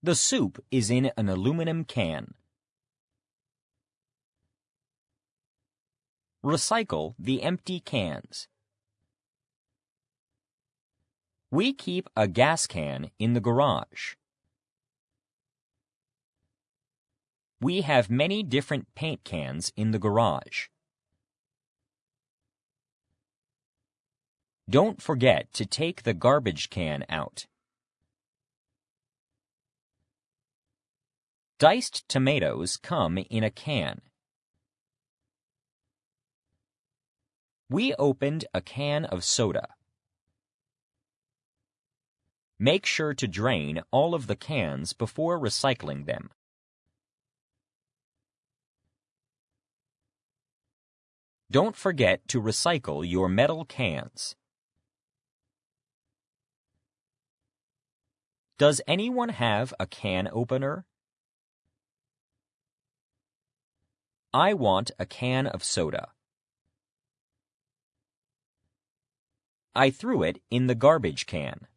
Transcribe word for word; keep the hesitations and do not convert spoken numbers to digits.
The soup is in an aluminum can. Recycle the empty cans. We keep a gas can in the garage. We have many different paint cans in the garage. Don't forget to take the garbage can out. Diced tomatoes come in a can. We opened a can of soda. Make sure to drain all of the cans before recycling them. Don't forget to recycle your metal cans. Does anyone have a can opener? I want a can of soda. I threw it in the garbage can.